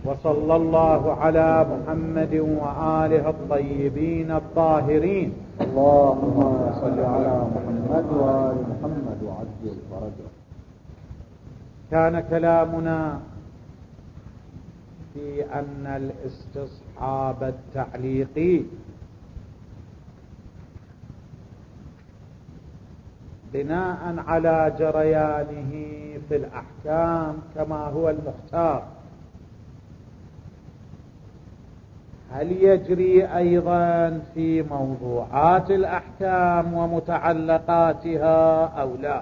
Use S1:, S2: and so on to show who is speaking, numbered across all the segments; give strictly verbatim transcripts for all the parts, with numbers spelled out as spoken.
S1: وصلى الله على محمد وآله الطيبين الطاهرين.
S2: اللهم صل على محمد وآل محمد وعجل فرجه.
S1: كان كلامنا في أن الاستصحاب التعليقي بناء على جريانه في الأحكام كما هو المختار، هل يجري أيضا في موضوعات الأحكام ومتعلقاتها أو لا؟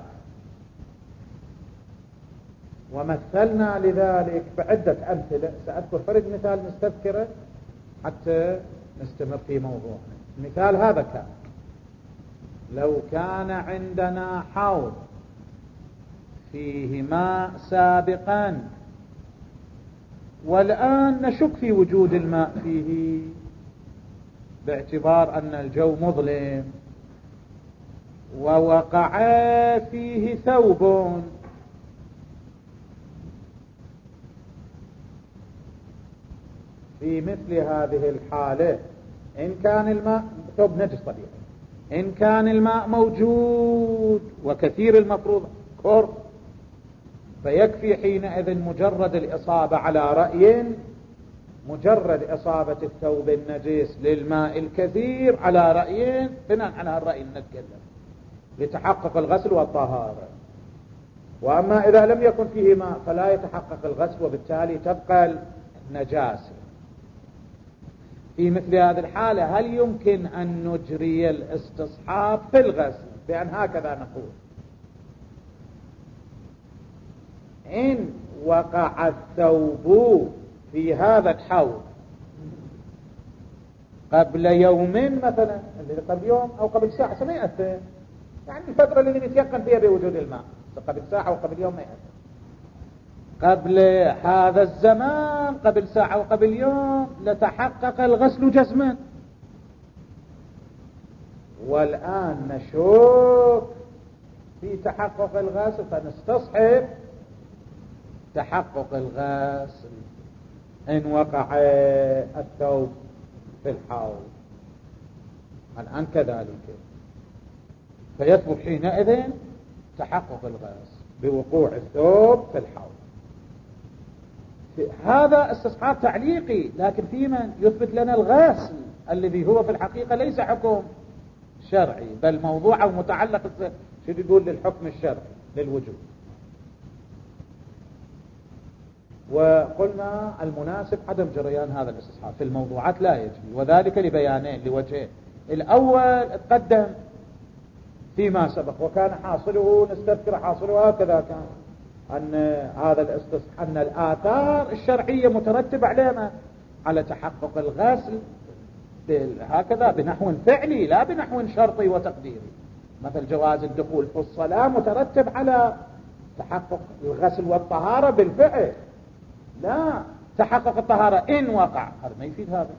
S1: ومثلنا لذلك بعدة أمثلة، سأذكر فرد مثال نستذكره حتى نستمر في موضوعنا. مثال هذا كان لو كان عندنا حوض فيه ماء سابقا والآن نشك في وجود الماء فيه باعتبار أن الجو مظلم ووقع فيه ثوب، في مثل هذه الحالة إن كان الماء ثوب نجس طبيعي، إن كان الماء موجود وكثير المفروض كر، فيكفي حينئذ مجرد الإصابة على رأي، مجرد إصابة الثوب النجس للماء الكثير على رأيين، بناء على الرأي نتكلم لتحقق الغسل والطهارة. وأما إذا لم يكن فيه ماء فلا يتحقق الغسل وبالتالي تبقى النجاسة. في مثل هذه الحالة هل يمكن أن نجري الاستصحاب في الغسل بأن هكذا نقول: إن وقع الثوب في هذا الحوض قبل يومين مثلا، اللي قبل يوم أو قبل ساعة ما يأثر، يعني الفترة اللي نتيقن فيها بوجود الماء قبل ساعة وقبل يوم ما يأثر. قبل هذا الزمان قبل ساعة وقبل يوم لتحقق الغسل جزما، والآن نشك في تحقق الغسل فنستصحب تحقق الغسل إن وقع الثوب في الحوض. الآن كذلك فيثبت حينئذ تحقق الغسل بوقوع الثوب في الحوض. هذا استصحاب تعليقي، لكن في من يثبت لنا الغسل الذي هو في الحقيقة ليس حكم شرعي بل موضوع أو متعلق شو يقول للحكم الشرعي للوجود. وقلنا المناسب عدم جريان هذا الاستصحاب في الموضوعات لا يجري، وذلك لبيانين لوجهين. الأول تقدم فيما سبق وكان حاصله نستذكر حاصله هكذا كان أن هذا الاستصحاب أن الآثار الشرعية مترتبة عليها على تحقق الغسل هكذا بنحو فعلي لا بنحو شرطي وتقديري، مثل جواز الدخول في الصلاة مترتب على تحقق الغسل والطهارة بالفعل، لا تحقق الطهارة إن وقع، هذا ما يفيد هذا.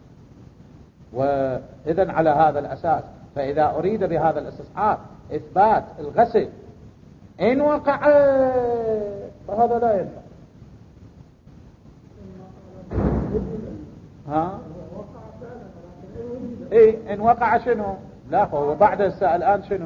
S1: وإذن على هذا الأساس فإذا أريد بهذا الاستصحاب إثبات الغسل إن وقع فهذا لا ينفع. ها إيه إن وقع شنو؟ لا هو بعد الآن شنو؟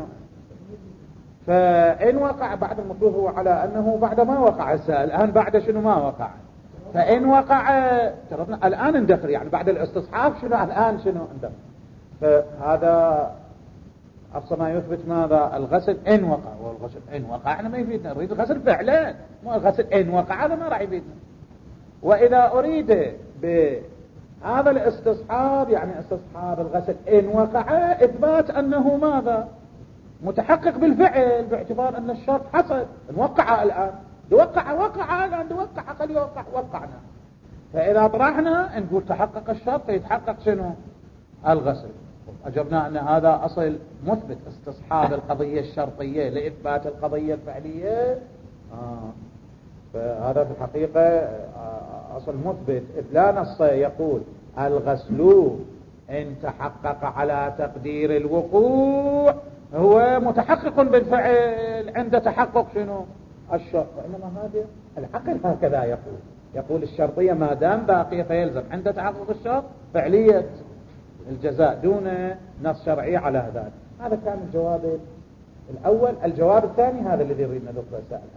S1: فإن وقع بعد المفروض هو على أنه بعد ما وقع السائل، الآن بعد شنو ما وقع. فإن وقع ترى الآن اندخل، يعني بعد الاستصحاب شنو الآن شنو اندخل. فهذا أقصى ما يثبت ماذا؟ الغسل إن وقع، والغسل إن وقع احنا ما يفيدنا، نريد الغسل فعلا، مو الغسل إن وقع هذا ما راح يفيدنا. وإذا أريد بهذا الاستصحاب يعني استصحاب الغسل إن وقع إثبات أنه ماذا؟ متحقق بالفعل باعتبار أن الشرط حصل، نوقع الآن دوقع وقع الآن دوقع قد يوقع وقعنا. فإذا طرحنا نقول تحقق الشرط فيتحقق شنو؟ الغسل. أجبنا أن هذا أصل مثبت استصحاب القضية الشرطية لإثبات القضية الفعلية. آه. فهذا في الحقيقة آه أصل مثبت، إذ لا نص يقول الغسل إن تحقق على تقدير الوقوع هو متحقق بالفعل عند تحقق شنو؟ الشرط، وإنما هذا العقل هكذا يقول. يقول الشرطية ما دام باقية فيلزم عند تحقق الشرط فعلية الجزاء دون نص شرعي على ذلك. هذا كان الجواب الأول. الجواب الثاني هذا الذي يريدنا نذكره سائلا،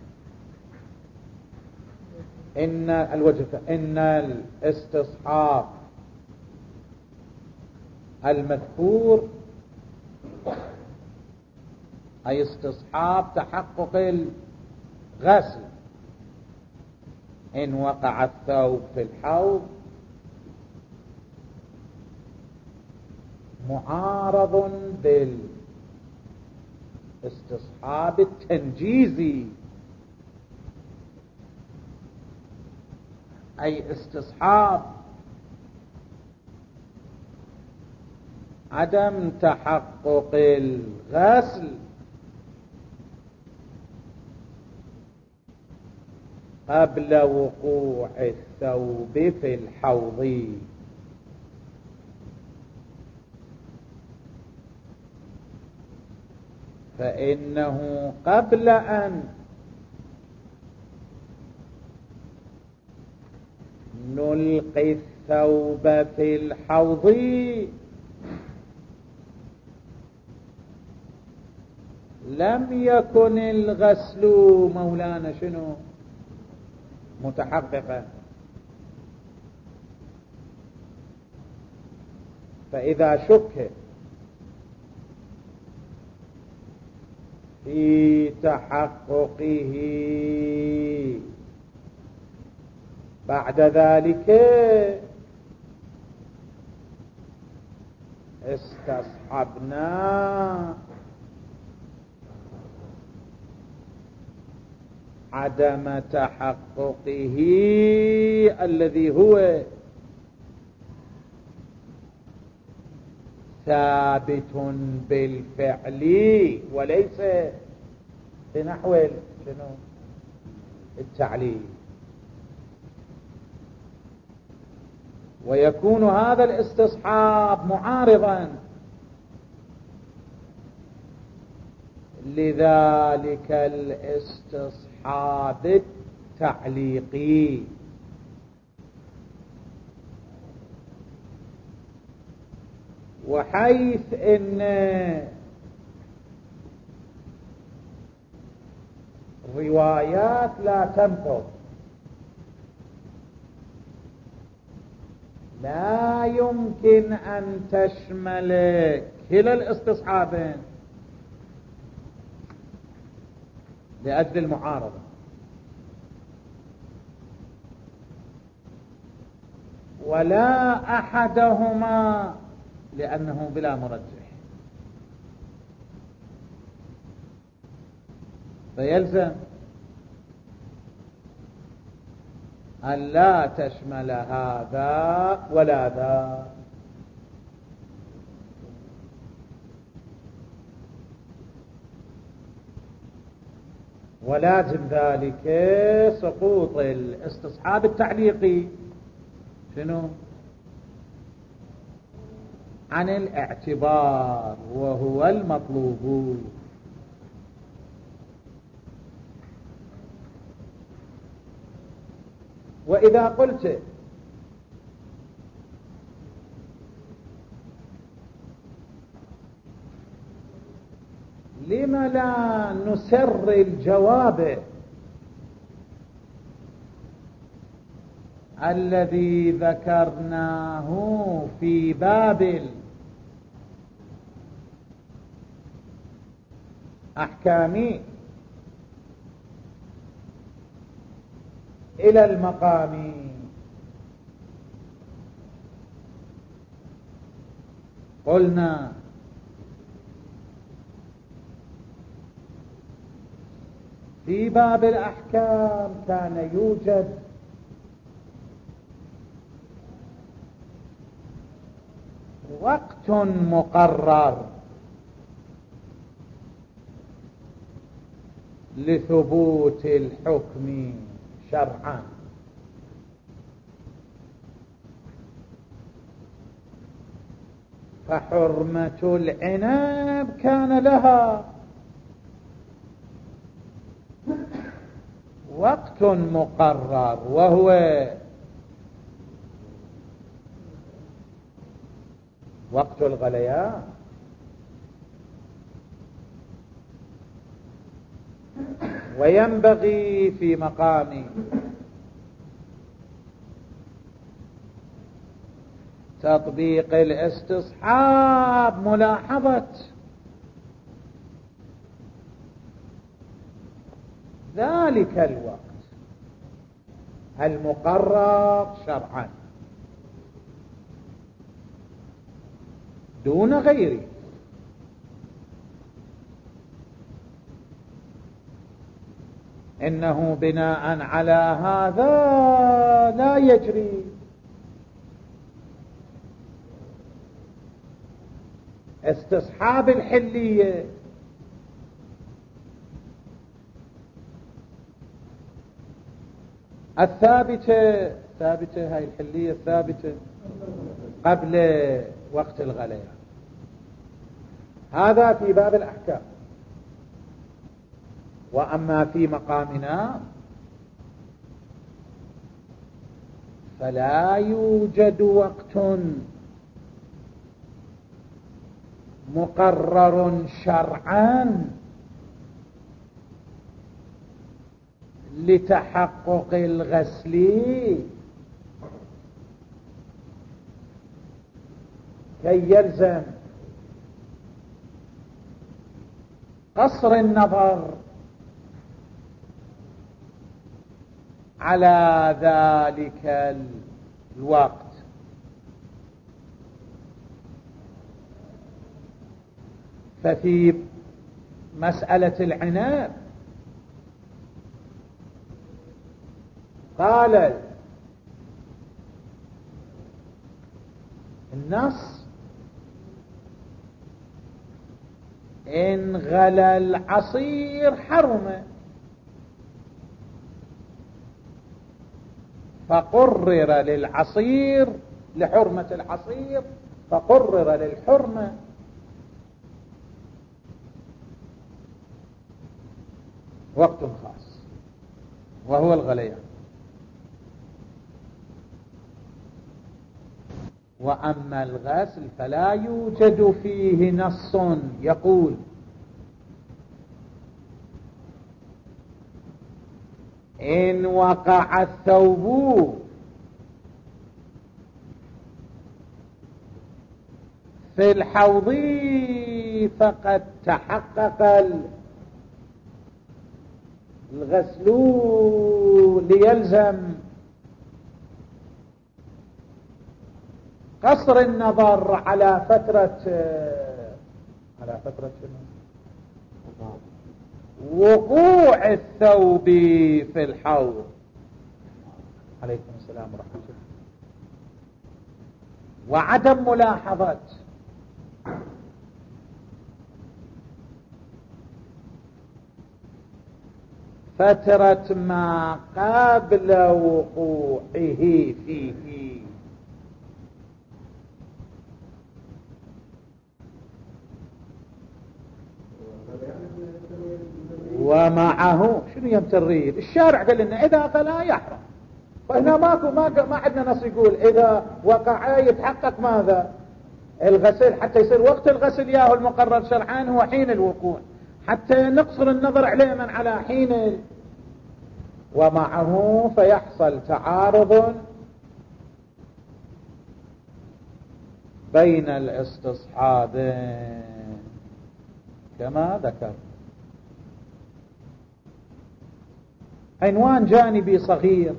S1: إن الوجه إن الاستصحاب المذكور أي استصحاب تحقق الغسل إن وقع الثوب في الحوض معارض بالاستصحاب التنجيزي، أي استصحاب عدم تحقق الغسل قبل وقوع الثوب في الحوض. فإنه قبل أن نلقي الثوب في الحوض لم يكن الغسل مولانا شنو متحققا. فإذا شك في تحققه بعد ذلك استصحبنا عدم تحققه الذي هو ثابت بالفعل وليس بنحو شنو التعليل. ويكون هذا الاستصحاب معارضا لذلك الاستصحاب التعليقي. وحيث ان روايات لا تنقض لا يمكن أن تشمل كلا الاستصحابين لأجل المعارضة، ولا أحدهما لأنه بلا مرجح. فيلزم أن لا تشمل هذا ولا ذا. ولازم ذلك سقوط الاستصحاب التعليقي شنو عن الاعتبار وهو المطلوب. وإذا قلت لم لا نسر الجواب الذي ذكرناه في باب الأحكام إلى المقام؟ قلنا في باب الأحكام كان يوجد وقت مقرر لثبوت الحكم شرعا، فحرمة العنب كان لها وقت وقت مقرر وهو وقت الغليان، وينبغي في مقام تطبيق الاستصحاب ملاحظة ذلك الوقت المقرر شرعا دون غيره، إنه بناء على هذا لا يجري استصحاب الحلية الثابتة ثابتة هاي الحلية الثابتة قبل وقت الغليان. هذا في باب الأحكام. وأما في مقامنا فلا يوجد وقت مقرر شرعا لتحقق الغسل كي يلزم قصر النظر على ذلك الوقت. ففي مسألة العناب قال النص إن غلى العصير حرم، فقرر للعصير لحرمة العصير فقرر للحرمة وقت خاص وهو الغليان. وأما الغسل فلا يوجد فيه نص يقول إن وقع الثوب في الحوض فقد تحقق الغسل ليلزم قصر النظر على فترة على فترة وقوع الثوب في الحوض. عليكم السلام ورحمة الله. وعدم ملاحظة فترة ما قبل وقوعه فيه، ومعه شنو يمترين الشارع قال لنا إذا فلا يحرم، فهنا ماكو ما ما عندنا نص يقول إذا وقع يتحقق ماذا الغسل حتى يصير وقت الغسل ياهو المقرر شرعا هو حين الوقوع، حتى نقصر النظر عليه من على حين ومعه فيحصل تعارض بين الاستصحابين كما ذكر. عنوان جانبي صغير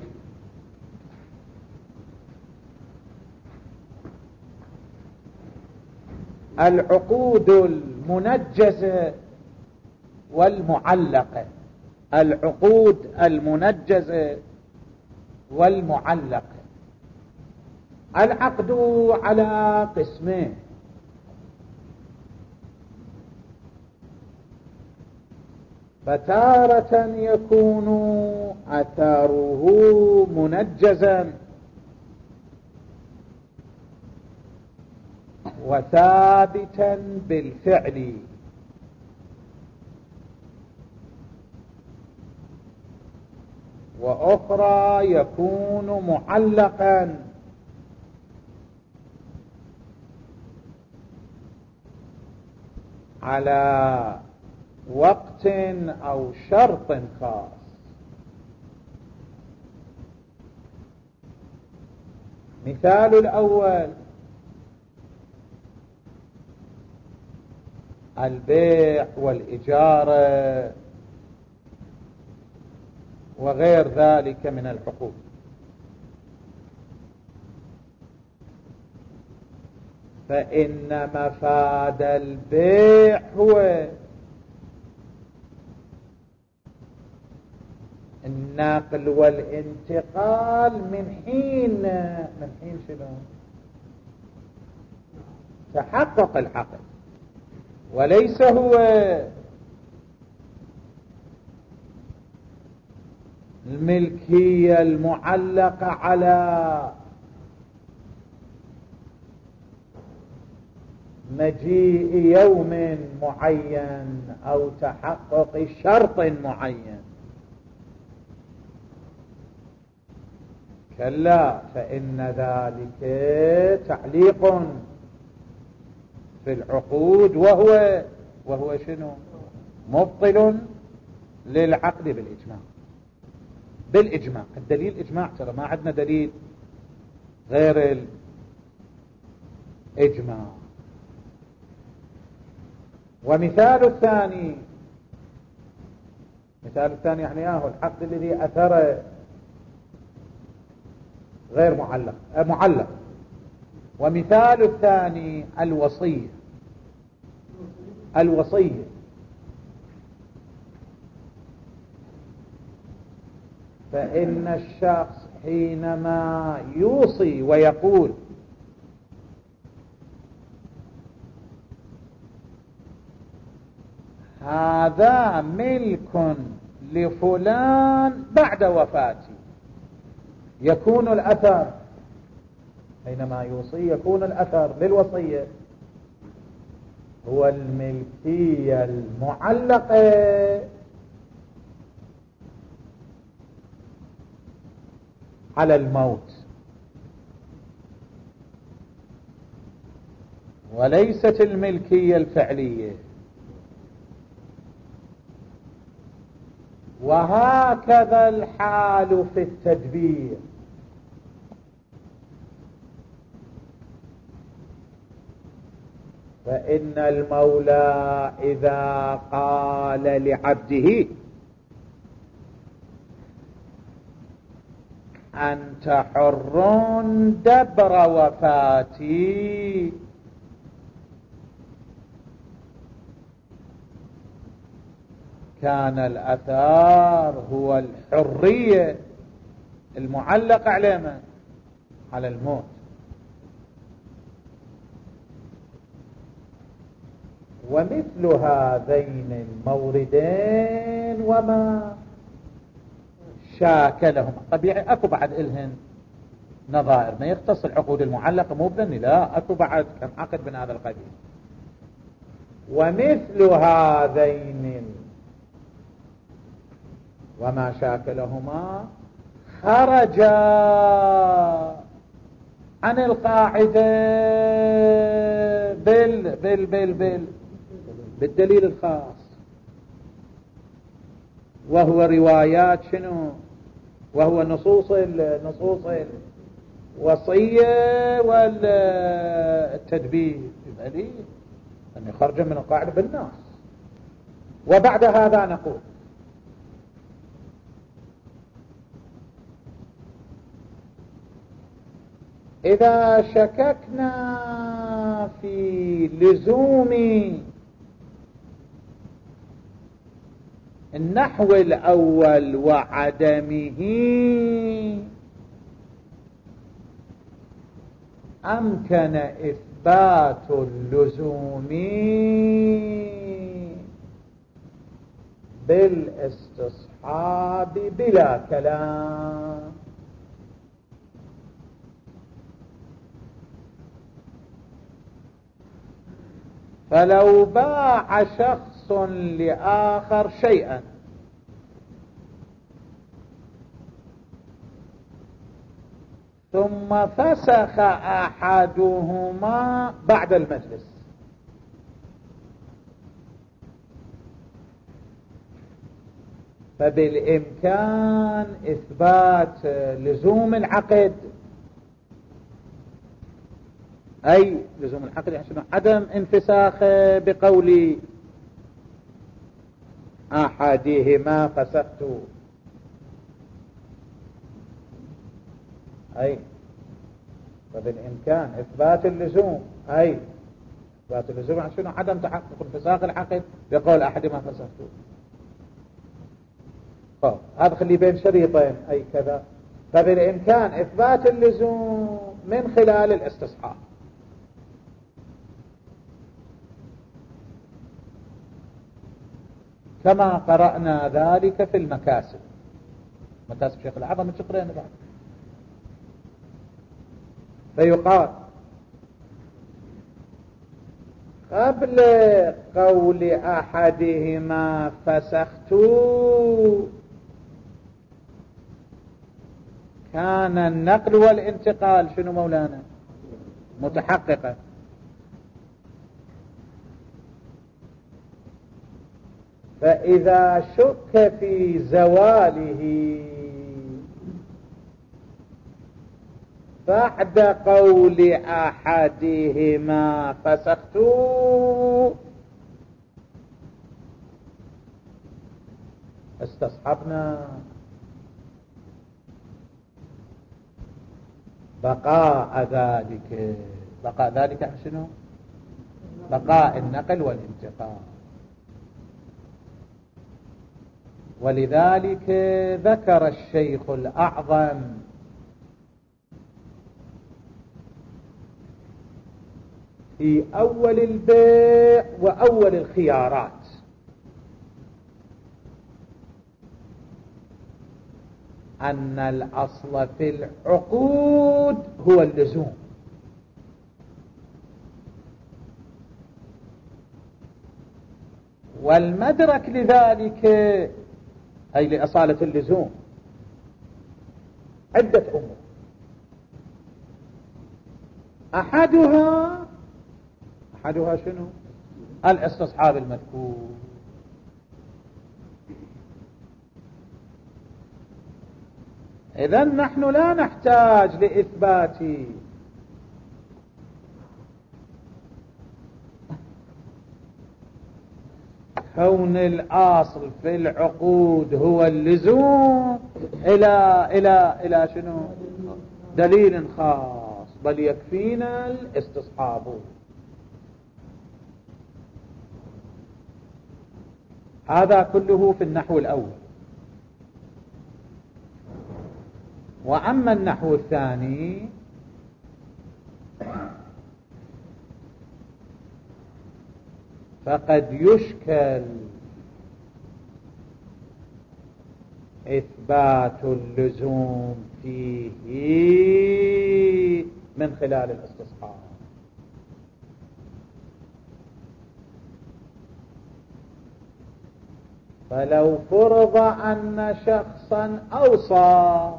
S1: العقود المنجزة والمعلقة. العقود المنجزة والمعلقة. العقد على قسمين: فتارة يكون أثاره منجزا وثابتا بالفعل، وأخرى يكون معلقا على وقت أو شرط خاص. مثال الأول البيع والإجارة وغير ذلك من الحقوق. فإن مفاد البيع هو النقل والانتقال من حين من حين شنو؟ تحقق العقد، وليس هو الملكية المعلقة على مجيء يوم معين أو تحقق شرط معين. كلا، فإن ذلك تعليق في العقود، وهو وهو شنو؟ مبطل للعقد بالإجماع. بالإجماع، الدليل إجماع، ترى ما عندنا دليل غير الإجماع. ومثال الثاني، مثال الثاني يعني اهو العقد الذي أثر غير معلق معلق. ومثال الثاني الوصية. الوصية فإن الشخص حينما يوصي ويقول هذا ملك لفلان بعد وفاتي، يكون الأثر حينما يوصي يكون الأثر للوصية هو الملكية المعلقة على الموت، وليست الملكية الفعلية. وهكذا الحال في التدبير. فإن المولى إذا قال لعبده أنت حر دبر وفاتي، كان الأثار هو الحرية المعلقة على من؟ على الموت. ومثل هذين الموردين وما شاكلهم طبيعي اكو بعد الهن نظائر، ما يختص العقود المعلقة مو بذني، لا اكو بعد كم عقد من هذا القبيل. ومثل هذين وما شاكلهما خرجا عن القاعدة بال بال بال بال بالدليل الخاص، وهو روايات شنو؟ وهو نصوص نصوص الوصية والتدبير، دليل أن يخرج من القاعدة بالناس. وبعد هذا نقول إذا شككنا في لزوم النحو الأول وعدمه أمكن إثبات اللزوم بالاستصحاب بلا كلام. فلو باع شخص لآخر شيئا ثم فسخ أحدهما بعد المجلس، فبالإمكان إثبات لزوم العقد، أي لزوم العقد يعني شنو؟ عدم انفساخ بقول أحدهما فسخت، أي فبالإمكان إثبات اللزوم، أي إثبات اللزوم يعني شنو؟ عدم تحقق انفساخ العقد بقول أحدهما فسخت. طب هذا خلي بين شريطين أي كذا، فبالإمكان إثبات اللزوم من خلال الاستصحاب، كما قرأنا ذلك في المكاسب، مكاسب شيخ العظم من شقرين بعد. فيقال قبل قول أحدهما فسخت كان النقل والانتقال شنو مولانا؟ متحققا، فإذا شك في زواله بعد قول أحدهما فسخت استصحبنا بقاء ذلك. بقاء ذلك يعني شنو؟ بقاء النقل والانتقال. ولذلك ذكر الشيخ الأعظم في أول البيع وأول الخيارات أن الأصل في العقود هو اللزوم، والمدرك لذلك أي لأصالة اللزوم عدة أمور، أحدها أحدها شنو؟ الاستصحاب المذكور. إذن نحن لا نحتاج لإثبات كون الأصل في العقود هو اللزوم إلى إلى إلى شنو؟ دليل خاص، بل يكفينا الاستصحاب. هذا كله في النحو الأول. وأما النحو الثاني فقد يشكل إثبات اللزوم فيه من خلال الاستصحاب. فلو فرض أن شخصا أوصى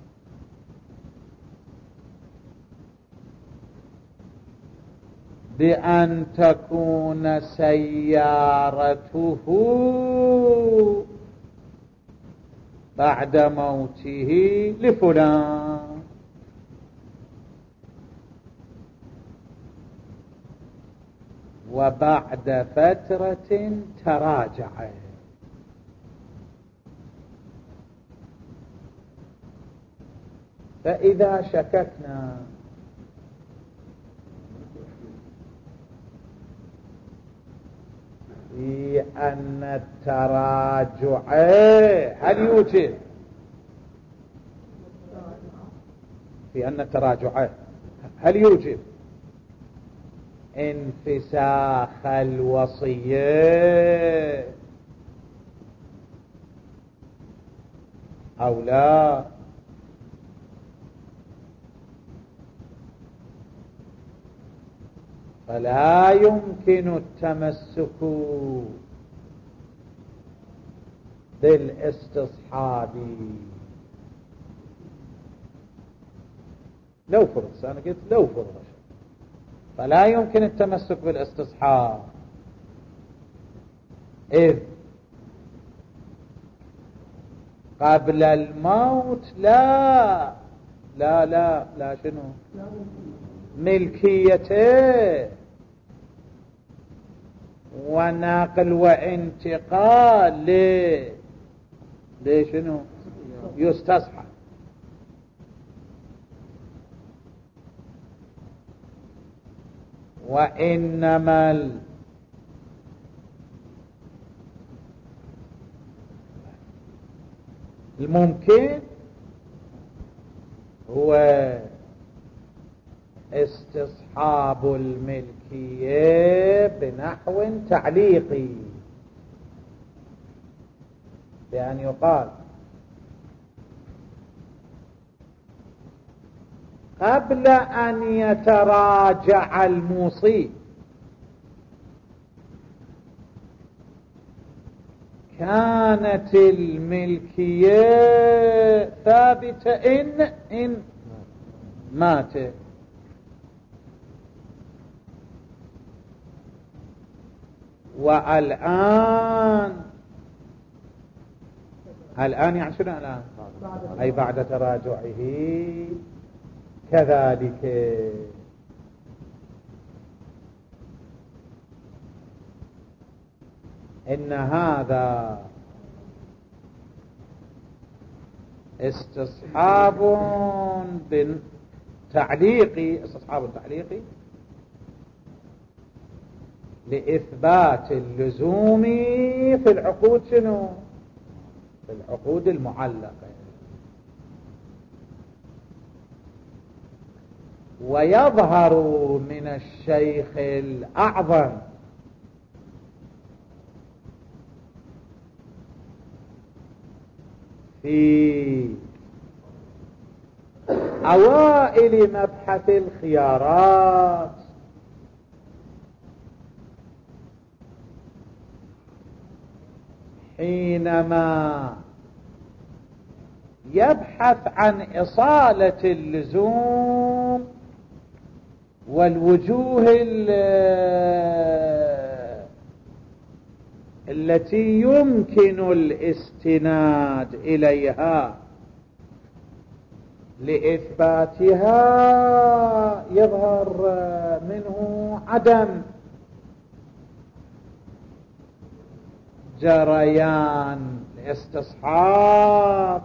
S1: بأن تكون سيارته بعد موته لفلان، وبعد فترة تراجع، فإذا شككنا في أن التراجع هل يوجد في أن التراجع هل يوجب انفساخ الوصية أو لا؟ فلا يمكن التمسك بالاستصحاب، لو فرض، أنا قلت لو فرض، فلا يمكن التمسك بالاستصحاب، إذ قبل الموت لا لا لا لا شنو ملكيته ونقل وانتقال ليه ليه شنو يستصحب. وإنما الممكن هو استصحاب الملكية بنحو تعليقي، بأن يقال قبل أن يتراجع الموصي كانت الملكية ثابتة إن إن مات، والآن الآن يعني شنو الآن؟ أي بعد تراجعه كذلك. إن هذا استصحاب تعليقي، استصحاب تعليقي لإثبات اللزوم في العقود شنو؟ في العقود المعلقة. ويظهر من الشيخ الأعظم في أوائل مبحث الخيارات حينما يبحث عن إصالة اللزوم والوجوه التي يمكن الاستناد إليها لإثباتها، يظهر منه عدم جريان الاستصحاب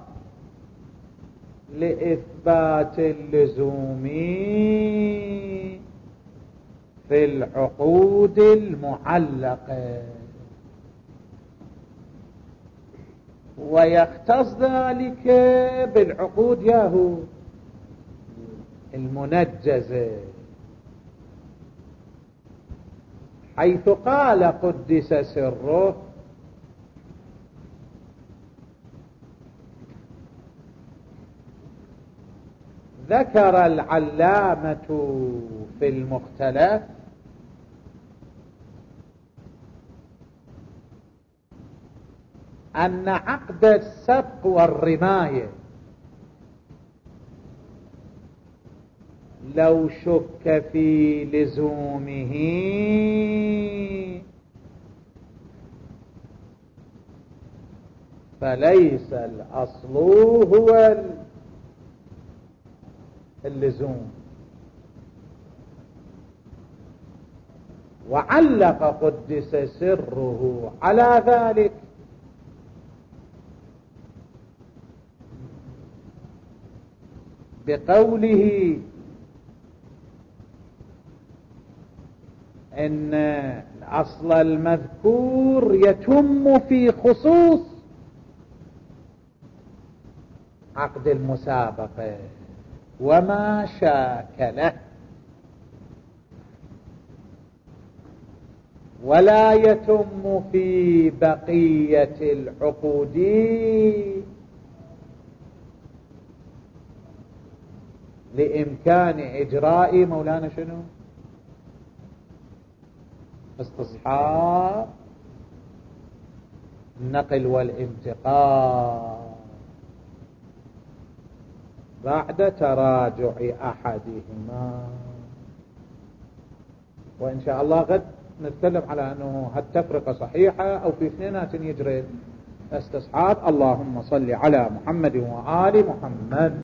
S1: لإثبات اللزوم في العقود المعلقة، ويختص ذلك بالعقود ياهو المنجزة، حيث قال قدس سره ذكر العلامة في المختلف أن عقد السبق والرماية لو شك في لزومه فليس الأصل هو اللزوم. وعلق قدس سره على ذلك بقوله إن الأصل المذكور يتم في خصوص عقد المسابقة وما شاكله، ولا يتم في بقية العقود لإمكان إجراء مولانا شنو استصحاب النقل والانتقال. بعد تراجع أحدهما. وإن شاء الله غد نتكلم على أنه هالتفرقة صحيحة أو في اثنينات يجري استصحاب. اللهم صل على محمد وآل محمد.